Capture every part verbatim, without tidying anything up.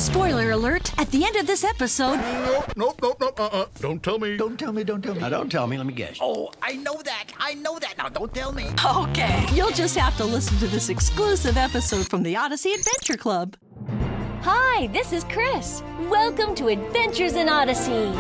Spoiler alert, at the end of this episode... Nope, nope, nope, nope, uh-uh. Don't tell me. Don't tell me, don't tell me. Now, don't tell me, let me guess. Oh, I know that. I know that. Now, don't tell me. Okay. You'll just have to listen to this exclusive episode from the Odyssey Adventure Club. Hi, this is Chris. Welcome to Adventures in Odyssey.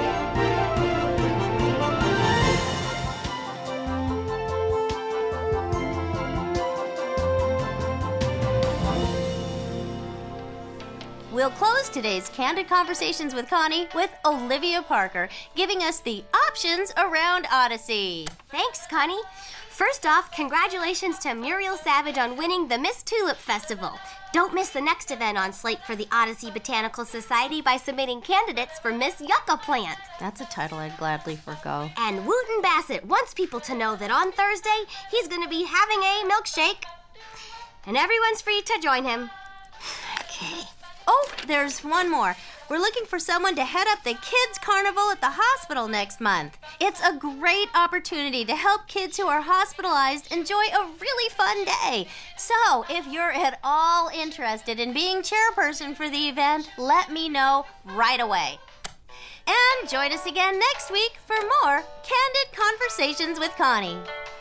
We'll close today's Candid Conversations with Connie with Olivia Parker, giving us the options around Odyssey. Thanks, Connie. First off, congratulations to Muriel Savage on winning the Miss Tulip Festival. Don't miss the next event on slate for the Odyssey Botanical Society by submitting candidates for Miss Yucca Plant. That's a title I'd gladly forgo. And Wooten Bassett wants people to know that on Thursday, he's going to be having a milkshake. And everyone's free to join him. Okay. Oh, there's one more. We're looking for someone to head up the Kids Carnival at the hospital next month. It's a great opportunity to help kids who are hospitalized enjoy a really fun day. So, if you're at all interested in being chairperson for the event, let me know right away. And join us again next week for more Candid Conversations with Connie.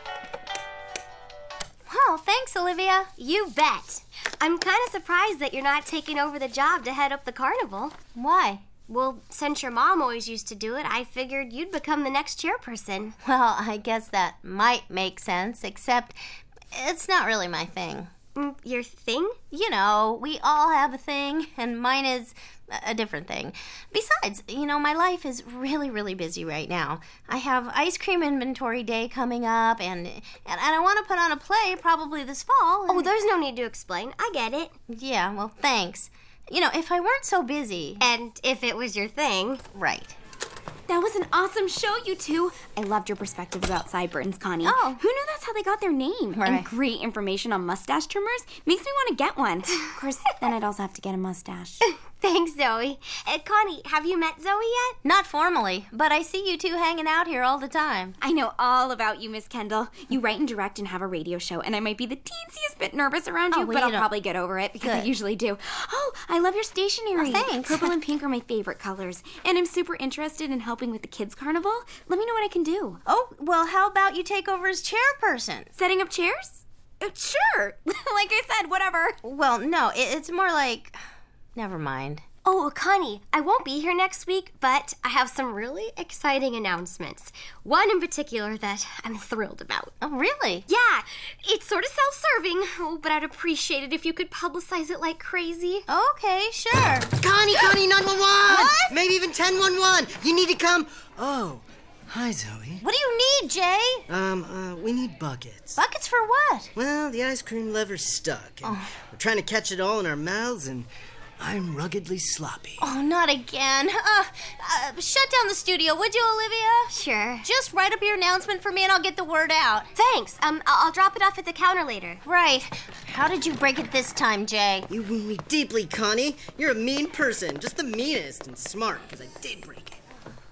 Wow, thanks, Olivia. You bet. I'm kind of surprised that you're not taking over the job to head up the carnival. Why? Well, since your mom always used to do it, I figured you'd become the next chairperson. Well, I guess that might make sense, except it's not really my thing. Mm, your thing? You know, we all have a thing, and mine is a different thing. Besides, you know, my life is really, really busy right now. I have ice cream inventory day coming up, and and, and I want to put on a play probably this fall. And... Oh, there's no need to explain. I get it. Yeah, well, thanks. You know, if I weren't so busy... And if it was your thing. Right. That was an awesome show, you two. I loved your perspective about sideburns, Connie. Oh. Who knew that's how they got their name? Right. And great information on mustache trimmers. Makes me want to get one. Of course, then I'd also have to get a mustache. Thanks, Zoe. Uh, Connie, have you met Zoe yet? Not formally, but I see you two hanging out here all the time. I know all about you, Miss Kendall. You write and direct and have a radio show, and I might be the teensiest bit nervous around you, Oh, well, but you I'll don't- probably get over it because I Good. usually do. Oh, I love your stationery. Oh, thanks. Purple and pink are my favorite colors, and I'm super interested in helping with the kids' carnival. Let me know what I can do. Oh, well, how about you take over as chairperson? Setting up chairs? Uh, sure. Like I said, whatever. Well, no, it, it's more like... Never mind. Oh, Connie, I won't be here next week, but I have some really exciting announcements. One in particular that I'm thrilled about. Oh, really? Yeah, it's sort of self-serving, oh, but I'd appreciate it if you could publicize it like crazy. Okay, sure. Connie, Connie, nine one one! What? Maybe even ten one one! You need to come... Oh, hi, Zoe. What do you need, Jay? Um, uh, we need buckets. Buckets for what? Well, the ice cream lever's stuck, and Oh. we're trying to catch it all in our mouths, and I'm ruggedly sloppy. Oh, not again. Uh, uh, shut down the studio, would you, Olivia? Sure. Just write up your announcement for me and I'll get the word out. Thanks. Um, I- I'll drop it off at the counter later. Right. How did you break it this time, Jay? You wound me deeply, Connie. You're a mean person, just the meanest, and smart, because I did break it.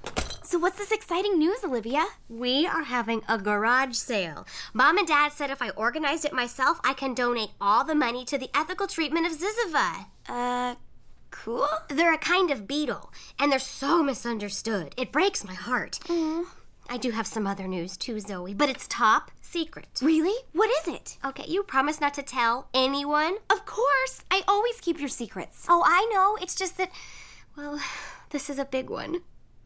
So what's this exciting news, Olivia? We are having a garage sale. Mom and Dad said if I organized it myself, I can donate all the money to the ethical treatment of Ziziva. Uh, cool? They're a kind of beetle, and they're so misunderstood. It breaks my heart. Mm. I do have some other news too, Zoe, but it's top secret. Really? What is it? Okay, you promise not to tell anyone? Of course. I always keep your secrets. Oh, I know. It's just that, well, this is a big one.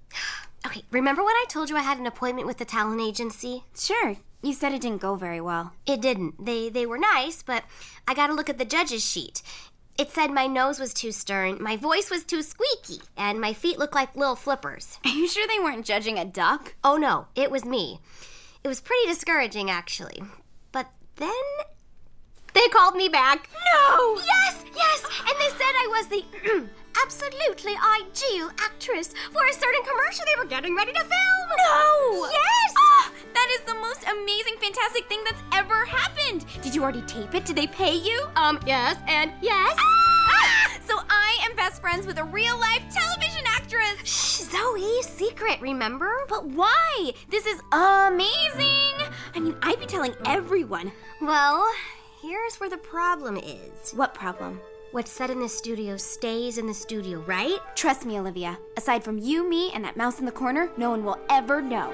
Okay, remember when I told you I had an appointment with the talent agency? Sure. You said it didn't go very well. It didn't. They they were nice, but I got to look at the judge's sheet. It said my nose was too stern, my voice was too squeaky, and my feet looked like little flippers. Are you sure they weren't judging a duck? Oh no, it was me. It was pretty discouraging, actually. But then they called me back. No! Yes, yes, and they said I was the absolutely ideal actress for a certain commercial they were getting ready to film. No! Yes! Ah, that is the most amazing, fantastic thing that's ever happened. Did you already tape it? Did they pay you? Um, yes, and yes. Ah! So I am best friends with a real-life television actress. Shh, Zoe, secret, remember? But why? This is amazing. I mean, I'd be telling everyone. Well, here's where the problem is. What problem? What's said in the studio stays in the studio, right? Trust me, Olivia. Aside from you, me, and that mouse in the corner, no one will ever know.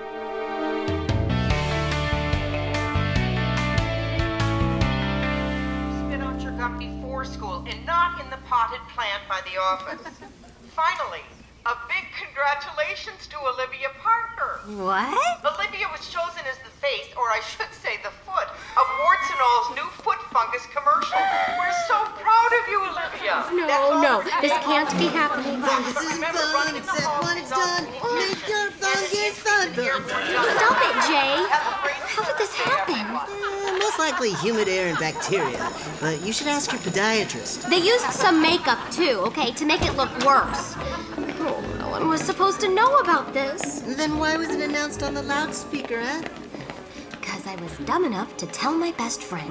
Spit out your gum before school and not in the potted plant by the office. Finally, a big congratulations to Olivia Parker. What? Olivia was chosen as the face, or I should say the foot, of Warts and All's new foot fungus commercial. We're so proud of you, Olivia. No, no, this can't be happening. Fungus is fun, except when it's done. Make your fungus fun. Stop it, Jay. How did this happen? Eh, most likely humid air and bacteria, but you should ask your podiatrist. They used some makeup too, okay, to make it look worse. Oh, no one was supposed to know about this. Then why was it announced on the loudspeaker, huh? Because I was dumb enough to tell my best friend.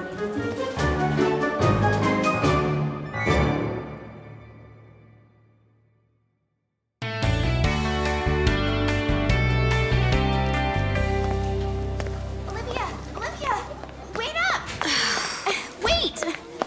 Olivia! Olivia! Wait up! Wait!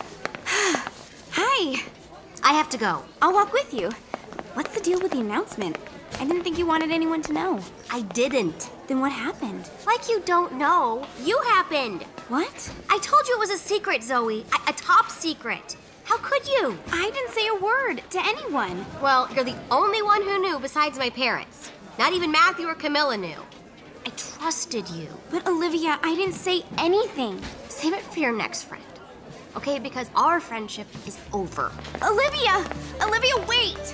Hi. I have to go. I'll walk with you. What's the deal with the announcement? I didn't think you wanted anyone to know. I didn't. Then what happened? Like you don't know. You happened. What? I told you it was a secret, Zoe. A, a top secret. How could you? I didn't say a word to anyone. Well, you're the only one who knew besides my parents. Not even Matthew or Camilla knew. I trusted you. But Olivia, I didn't say anything. Save it for your next friend. Okay, because our friendship is over. Olivia! Olivia, wait!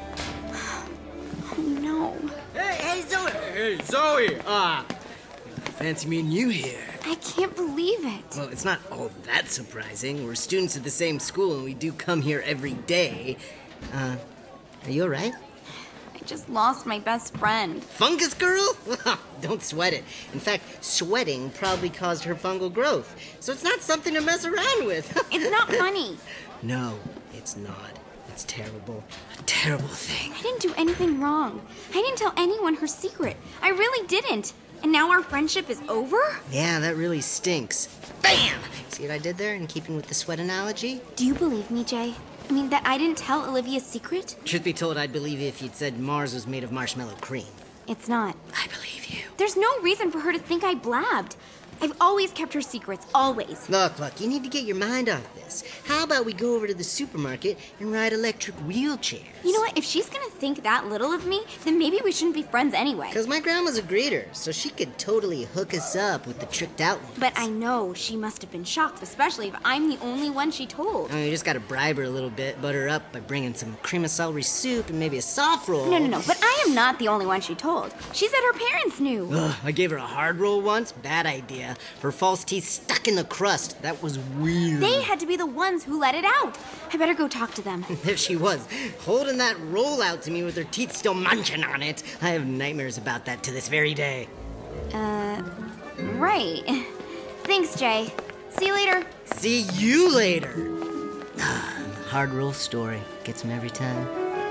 Oh no. Hey, hey, Zoe! Hey, Zoe! Ah, fancy meeting you here. I can't believe it. Well, it's not all that surprising. We're students at the same school, and we do come here every day. Uh, are you all right? I just lost my best friend. Fungus girl? Don't sweat it. In fact, sweating probably caused her fungal growth, so it's not something to mess around with. It's not funny. No, it's not. It's terrible. A terrible thing. I didn't do anything wrong. I didn't tell anyone her secret. I really didn't. And now our friendship is over? Yeah, that really stinks. Bam! See what I did there in keeping with the sweat analogy? Do you believe me, Jay? I mean, that I didn't tell Olivia's secret? Truth be told, I'd believe you if you'd said Mars was made of marshmallow cream. It's not. I believe you. There's no reason for her to think I blabbed. I've always kept her secrets, always. Look, look, you need to get your mind off this. How about we go over to the supermarket and ride electric wheelchairs? You know what? If she's gonna think that little of me, then maybe we shouldn't be friends anyway. Because my grandma's a greeter, so she could totally hook us up with the tricked out ones. But I know she must have been shocked, especially if I'm the only one she told. I mean, you just gotta bribe her a little bit, butter her up by bringing some cream of celery soup and maybe a soft roll. No, no, no, but I am not the only one she told. She said her parents knew. Ugh, I gave her a hard roll once. Bad idea. Her false teeth stuck in the crust. That was weird. They had to be the ones who let it out. I better go talk to them. There she was, holding that roll out to me with her teeth still munching on it. I have nightmares about that to this very day. Uh, right. Thanks, Jay. See you later. See you later. Hard roll story. Gets him every time.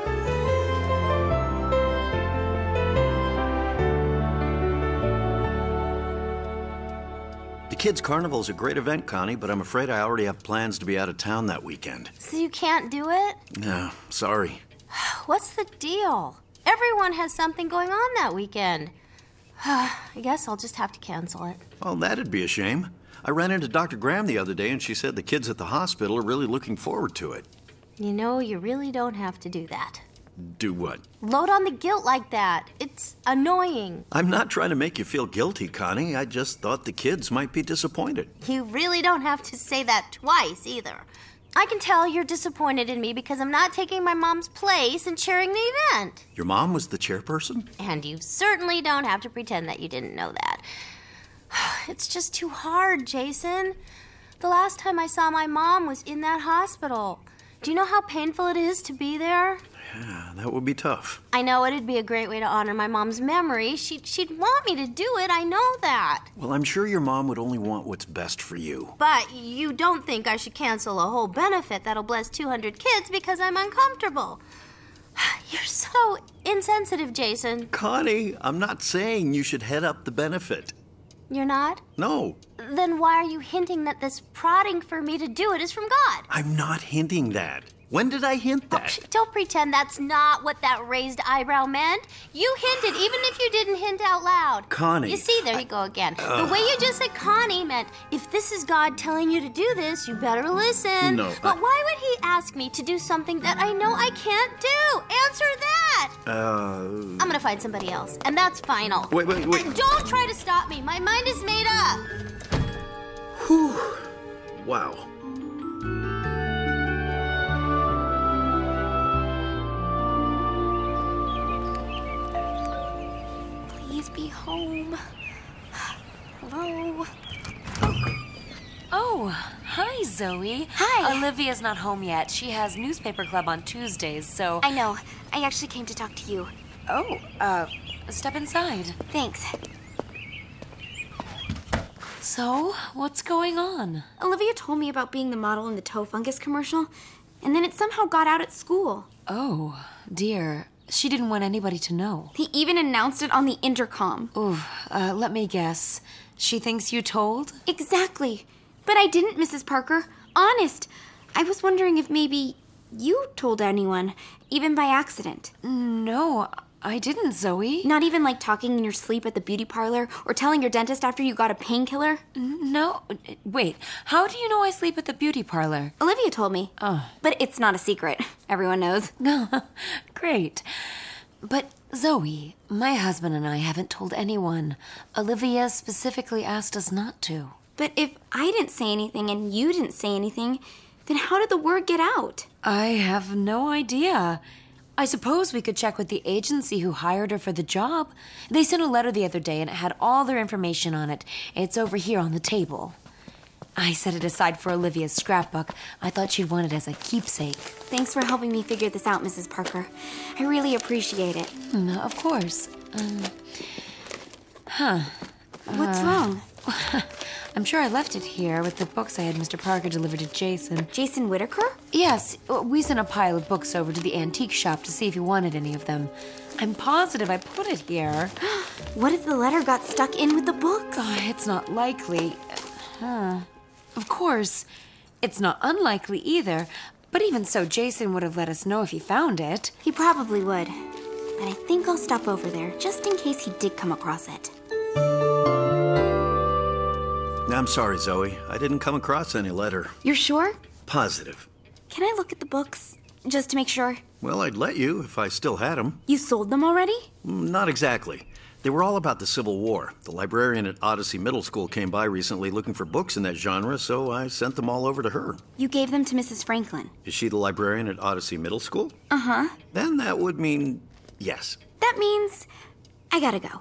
The Kids Carnival is a great event, Connie, but I'm afraid I already have plans to be out of town that weekend. So you can't do it? No, sorry. What's the deal? Everyone has something going on that weekend. I guess I'll just have to cancel it. Well, that'd be a shame. I ran into Doctor Graham the other day, and she said the kids at the hospital are really looking forward to it. You know, you really don't have to do that. Do what? Load on the guilt like that. It's annoying. I'm not trying to make you feel guilty, Connie. I just thought the kids might be disappointed. You really don't have to say that twice, either. I can tell you're disappointed in me because I'm not taking my mom's place and chairing the event. Your mom was the chairperson? And you certainly don't have to pretend that you didn't know that. It's just too hard, Jason. The last time I saw my mom was in that hospital. Do you know how painful it is to be there? Yeah, that would be tough. I know it'd be a great way to honor my mom's memory. She'd, she'd want me to do it, I know that. Well, I'm sure your mom would only want what's best for you. But you don't think I should cancel a whole benefit that'll bless two hundred kids because I'm uncomfortable. You're so insensitive, Jason. Connie, I'm not saying you should head up the benefit. You're not? No, Then why are you hinting that this prodding for me to do it is from God? I'm not hinting that. When did I hint Oh, that? psh, don't pretend that's not what that raised eyebrow meant. You hinted, even if you didn't hint out loud. Connie, You see, there you go again. The way you just said Connie meant, if this is God telling you to do this, you better listen. No, But I- why would he ask me to do something that I know I can't do? Answer that! Uh... I'm gonna find somebody else, and that's final. Wait, wait, wait. And don't try to stop me. My mind is made up. Whew. Wow. Please be home. Hello? Oh, hi, Zoe. Hi. Olivia's not home yet. She has newspaper club on Tuesdays, so... I know. I actually came to talk to you. Oh, uh, step inside. Thanks. So, what's going on? Olivia told me about being the model in the toe fungus commercial, and then it somehow got out at school. Oh, dear. She didn't want anybody to know. He even announced it on the intercom. Ooh, uh, let me guess. She thinks you told? Exactly. But I didn't, Missus Parker. Honest. I was wondering if maybe you told anyone, even by accident. No, I didn't, Zoe. Not even like talking in your sleep at the beauty parlor or telling your dentist after you got a painkiller? No. Wait, how do you know I sleep at the beauty parlor? Olivia told me. Oh. But it's not a secret. Everyone knows. Great. But, Zoe, my husband and I haven't told anyone. Olivia specifically asked us not to. But if I didn't say anything and you didn't say anything, then how did the word get out? I have no idea. I suppose we could check with the agency who hired her for the job. They sent a letter the other day and it had all their information on it. It's over here on the table. I set it aside for Olivia's scrapbook. I thought she'd want it as a keepsake. Thanks for helping me figure this out, Missus Parker. I really appreciate it. No, of course. Um, huh. What's Uh, wrong? I'm sure I left it here with the books I had Mister Parker deliver to Jason. Jason Whitaker? Yes, we sent a pile of books over to the antique shop to see if he wanted any of them. I'm positive I put it here. What if the letter got stuck in with the books? Oh, it's not likely. Huh. Of course, it's not unlikely either. But even so, Jason would have let us know if he found it. He probably would. But I think I'll stop over there just in case he did come across it. I'm sorry, Zoe. I didn't come across any letter. You're sure? Positive. Can I look at the books just to make sure? Well, I'd let you if I still had them. You sold them already? Not exactly. They were all about the Civil War. The librarian at Odyssey Middle School came by recently looking for books in that genre, so I sent them all over to her. You gave them to Missus Franklin. Is she the librarian at Odyssey Middle School? Uh-huh. Then that would mean yes. That means I gotta go.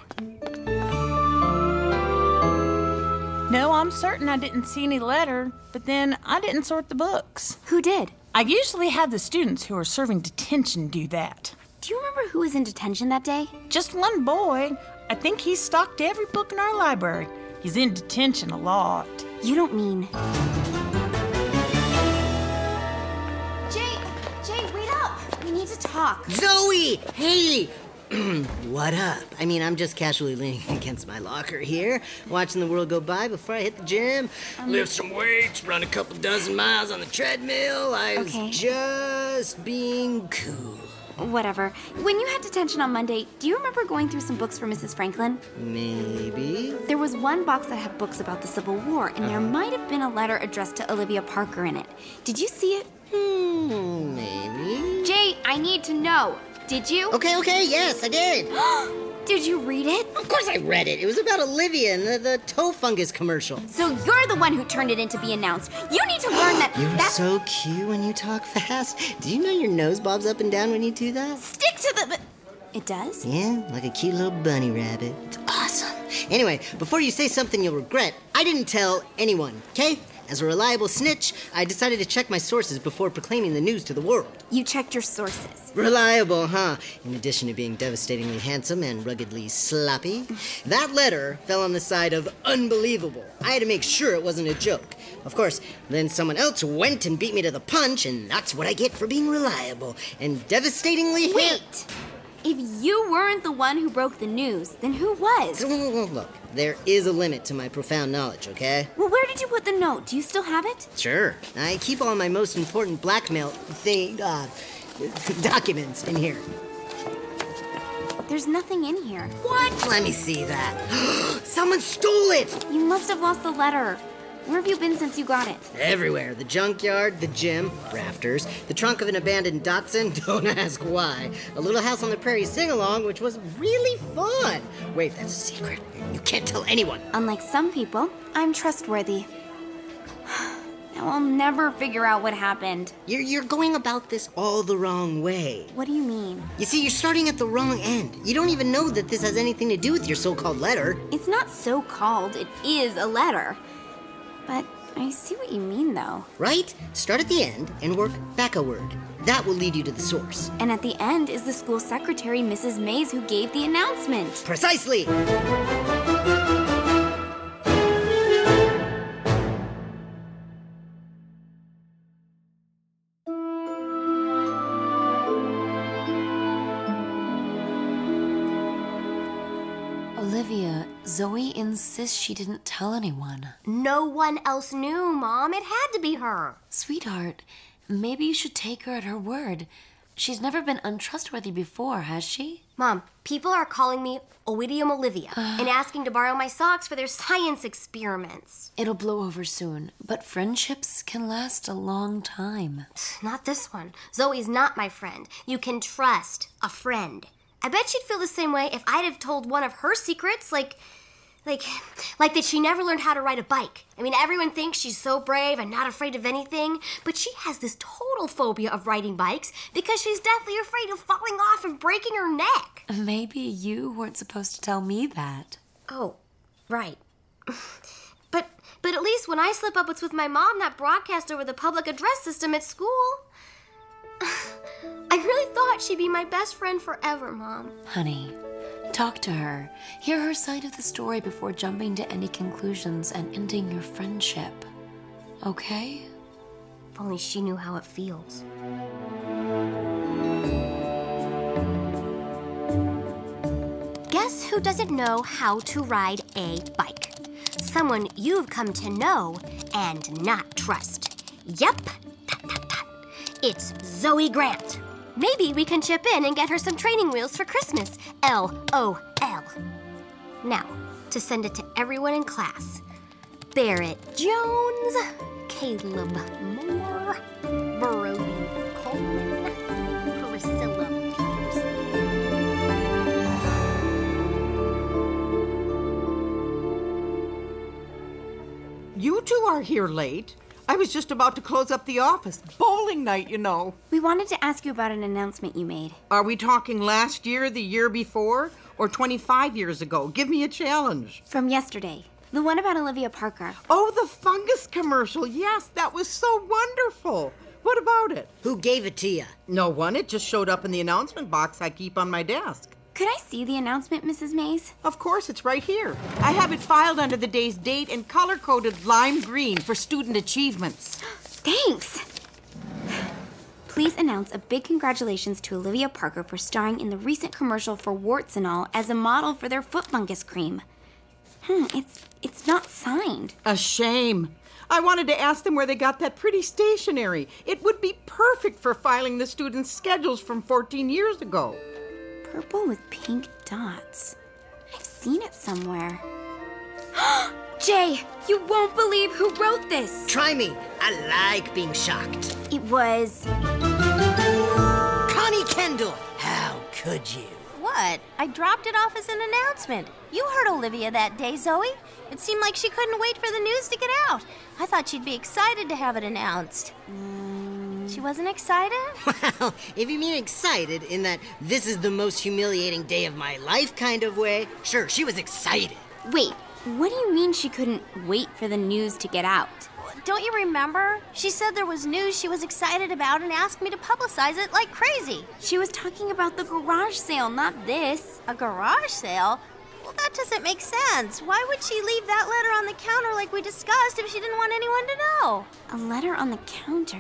No, I'm certain I didn't see any letter, but then I didn't sort the books. Who did? I usually have the students who are serving detention do that. Do you remember who was in detention that day? Just one boy. I think he stocked every book in our library. He's in detention a lot. You don't mean... Jay, Jay, wait up. We need to talk. Zoe! Hey! What up? I mean, I'm just casually leaning against my locker here, watching the world go by before I hit the gym, um, lift some weights, run a couple dozen miles on the treadmill. I was okay. just being cool. Whatever. When you had detention on Monday, do you remember going through some books for Missus Franklin? Maybe. There was one box that had books about the Civil War, and uh-huh. there might have been a letter addressed to Olivia Parker in it. Did you see it? Hmm, maybe. Jay, I need to know. Did you? Okay, okay, yes, I did. Did you read it? Of course I read it. It was about Olivia and the, the toe fungus commercial. So you're the one who turned it in to be announced. You need to learn that... You're that's... so cute when you talk fast. Did you know your nose bobs up and down when you do that? Stick to the... It does? Yeah, like a cute little bunny rabbit. It's awesome. Anyway, before you say something you'll regret, I didn't tell anyone, okay? As a reliable snitch, I decided to check my sources before proclaiming the news to the world. You checked your sources. Reliable, huh? In addition to being devastatingly handsome and ruggedly sloppy, that letter fell on the side of unbelievable. I had to make sure it wasn't a joke. Of course, then someone else went and beat me to the punch, and that's what I get for being reliable and devastatingly Wait! If you weren't the one who broke the news, then who was? Look, there is a limit to my profound knowledge, okay? Well, where did you put the note? Do you still have it? Sure. I keep all my most important blackmail thing, uh, documents in here. There's nothing in here. What? Let me see that. Someone stole it! You must have lost the letter. Where have you been since you got it? Everywhere. The junkyard, the gym, rafters, the trunk of an abandoned Datsun, don't ask why. A little house on the prairie sing-along, which was really fun. Wait, that's a secret. You can't tell anyone. Unlike some people, I'm trustworthy. Now I'll never figure out what happened. You're, you're going about this all the wrong way. What do you mean? You see, you're starting at the wrong end. You don't even know that this has anything to do with your so-called letter. It's not so-called. It is a letter. But I see what you mean, though. Right? Start at the end and work backward. That will lead you to the source. And at the end is the school secretary, Missus Mays, who gave the announcement. Precisely! Olivia, Zoe insists she didn't tell anyone. No one else knew, Mom. It had to be her. Sweetheart, maybe you should take her at her word. She's never been untrustworthy before, has she? Mom, people are calling me Oidium Olivia uh, and asking to borrow my socks for their science experiments. It'll blow over soon, but friendships can last a long time. Not this one. Zoe's not my friend. You can trust a friend. I bet she'd feel the same way if I'd have told one of her secrets, like, like, like that she never learned how to ride a bike. I mean, everyone thinks she's so brave and not afraid of anything, but she has this total phobia of riding bikes because she's deathly afraid of falling off and breaking her neck. Maybe you weren't supposed to tell me that. Oh, right. But, but at least when I slip up, it's with my mom, not broadcast over the public address system at school. I really thought she'd be my best friend forever, Mom. Honey, talk to her. Hear her side of the story before jumping to any conclusions and ending your friendship. Okay? If only she knew how it feels. Guess who doesn't know how to ride a bike? Someone you've come to know and not trust. Yep. It's Zoe Grant. Maybe we can chip in and get her some training wheels for Christmas. L O L. Now, to send it to everyone in class. Barrett Jones, Caleb Moore, Brody Coleman, Priscilla Peterson. You two are here late. I was just about to close up the office. Bowling night, you know. We wanted to ask you about an announcement you made. Are we talking last year, the year before, or twenty-five years ago? Give me a challenge. From yesterday. The one about Olivia Parker. Oh, the fungus commercial. Yes, that was so wonderful. What about it? Who gave it to you? No one. It just showed up in the announcement box I keep on my desk. Could I see the announcement, Missus Mays? Of course, it's right here. I have it filed under the day's date and color-coded lime green for student achievements. Thanks. Please announce a big congratulations to Olivia Parker for starring in the recent commercial for Warts and All as a model for their foot fungus cream. Hmm, it's it's not signed. A shame. I wanted to ask them where they got that pretty stationery. It would be perfect for filing the students' schedules from fourteen years ago. Purple with pink dots. I've seen it somewhere. Jay, you won't believe who wrote this. Try me. I like being shocked. It was... Connie Kendall. How could you? What? I dropped it off as an announcement. You heard Olivia that day, Zoe. It seemed like she couldn't wait for the news to get out. I thought she'd be excited to have it announced. Mm, she wasn't excited? Well, if you mean excited in that this is the most humiliating day of my life kind of way, sure, she was excited. Wait, what do you mean she couldn't wait for the news to get out? Don't you remember? She said there was news she was excited about and asked me to publicize it like crazy. She was talking about the garage sale, not this. A garage sale? Well, that doesn't make sense. Why would she leave that letter on the counter like we discussed if she didn't want anyone to know? A letter on the counter?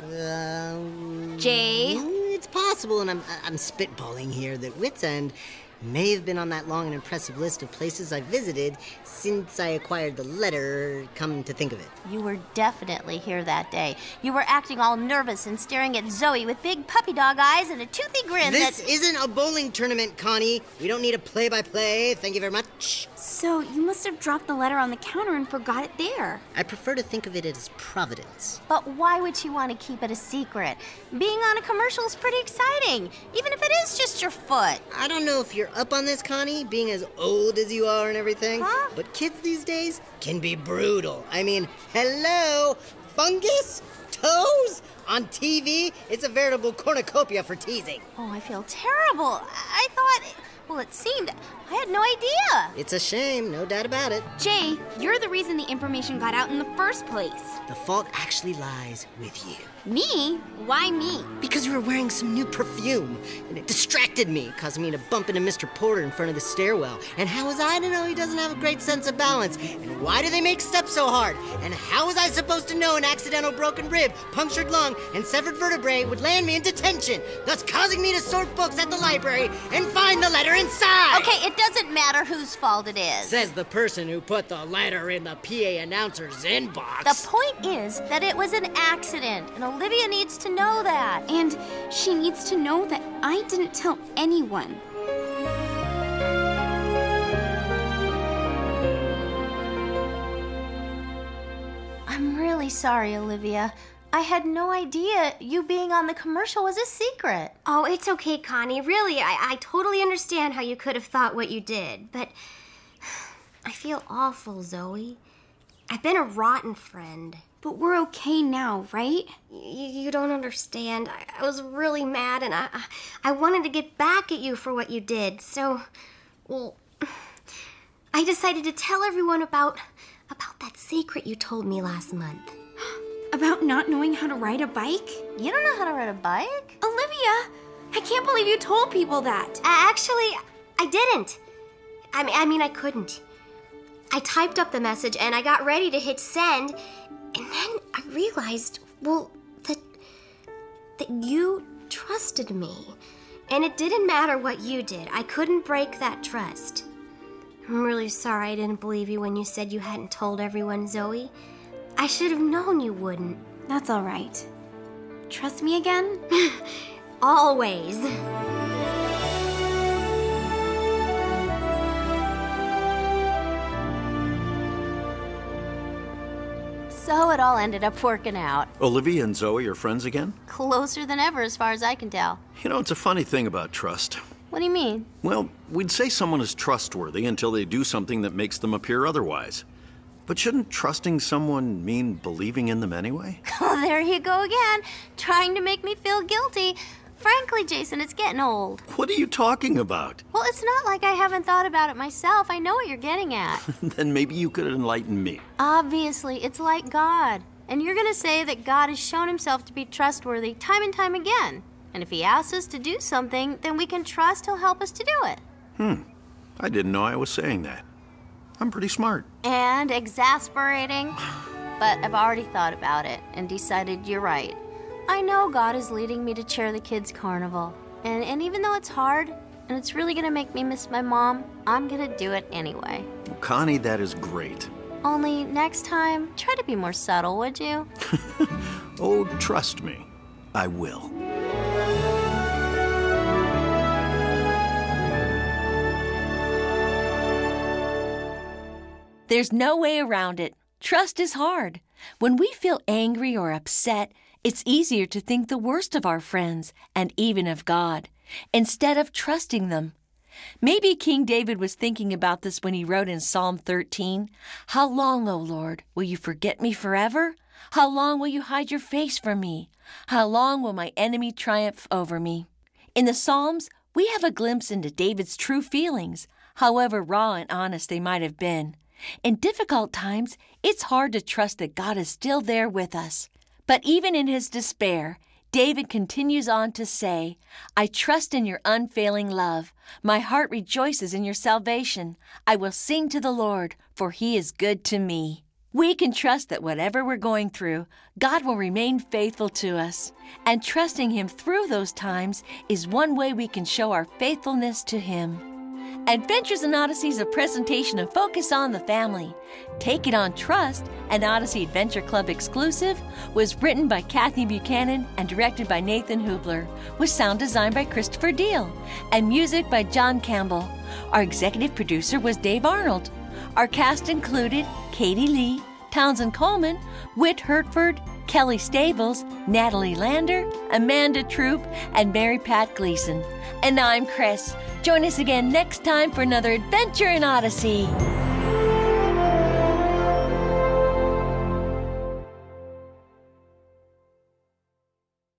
Um, Jay? It's possible, and I'm, I'm spitballing here, that Wits End may have been on that long and impressive list of places I've visited since I acquired the letter, come to think of it. You were definitely here that day. You were acting all nervous and staring at Zoe with big puppy dog eyes and a toothy grin. This that... isn't a bowling tournament, Connie. We don't need a play-by-play. Thank you very much. So you must have dropped the letter on the counter and forgot it there. I prefer to think of it as providence. But why would she want to keep it a secret? Being on a commercial is pretty exciting, even if it is just your foot. I don't know if you're up on this, Connie, being as old as you are and everything, huh? but kids these days can be brutal. I mean, hello, fungus? Toes? On T V? It's a veritable cornucopia for teasing. Oh, I feel terrible. I thought, well, it seemed, I had no idea. It's a shame, no doubt about it. Jay, you're the reason the information got out in the first place. The fault actually lies with you. Me? Why me? Because you were wearing some new perfume, and it distracted me, causing me to bump into Mister Porter in front of the stairwell. And how was I to know he doesn't have a great sense of balance? And why do they make steps so hard? And how was I supposed to know an accidental broken rib, punctured lung, and severed vertebrae would land me in detention, thus causing me to sort books at the library and find the letter inside? Okay, it doesn't matter whose fault it is. Says the person who put the letter in the P A announcer's inbox. The point is that it was an accident, and Olivia needs to know that. And she needs to know that I didn't tell anyone. I'm really sorry, Olivia. I had no idea you being on the commercial was a secret. Oh, it's okay, Connie. Really, I, I totally understand how you could have thought what you did, but I feel awful, Zoe. I've been a rotten friend. But we're okay now, right? You, you don't understand. I, I was really mad, and I, I wanted to get back at you for what you did. So, well, I decided to tell everyone about about that secret you told me last month. About not knowing how to ride a bike? You don't know how to ride a bike? Olivia, I can't believe you told people that. Uh, actually, I didn't. I mean, I mean, I couldn't. I typed up the message, and I got ready to hit send. And then I realized, well, that that you trusted me. And it didn't matter what you did. I couldn't break that trust. I'm really sorry I didn't believe you when you said you hadn't told everyone, Zoe. I should have known you wouldn't. That's all right. Trust me again? Always. So it all ended up working out. Olivia and Zoe are friends again? Closer than ever, as far as I can tell. You know, it's a funny thing about trust. What do you mean? Well, we'd say someone is trustworthy until they do something that makes them appear otherwise. But shouldn't trusting someone mean believing in them anyway? Oh, there you go again, trying to make me feel guilty. Frankly, Jason, it's getting old. What are you talking about? Well, it's not like I haven't thought about it myself. I know what you're getting at. Then maybe you could enlighten me. Obviously, it's like God. And you're going to say that God has shown himself to be trustworthy time and time again. And if he asks us to do something, then we can trust he'll help us to do it. Hmm. I didn't know I was saying that. I'm pretty smart. And exasperating. But I've already thought about it and decided you're right. I know God is leading me to chair the kids' carnival. And, and even though it's hard, and it's really going to make me miss my mom, I'm going to do it anyway. Well, Connie, that is great. Only next time, try to be more subtle, would you? Oh, trust me, I will. There's no way around it. Trust is hard. When we feel angry or upset, it's easier to think the worst of our friends and even of God, instead of trusting them. Maybe King David was thinking about this when he wrote in Psalm thirteen, "How long, O Lord, will you forget me forever? How long will you hide your face from me? How long will my enemy triumph over me?" In the Psalms, we have a glimpse into David's true feelings, however raw and honest they might have been. In difficult times, it's hard to trust that God is still there with us. But even in his despair, David continues on to say, "I trust in your unfailing love. My heart rejoices in your salvation. I will sing to the Lord, for he is good to me." We can trust that whatever we're going through, God will remain faithful to us. And trusting Him through those times is one way we can show our faithfulness to Him. Adventures in Odyssey is a presentation of Focus on the Family. Take It on Trust, an Odyssey Adventure Club exclusive, was written by Kathy Buchanan and directed by Nathan Hubler, with sound design by Christopher Deal, and music by John Campbell. Our executive producer was Dave Arnold. Our cast included Katie Lee, Townsend Coleman, Whit Hertford, Kelly Stables, Natalie Lander, Amanda Troop, and Mary Pat Gleason. And I'm Chris. Join us again next time for another adventure in Odyssey.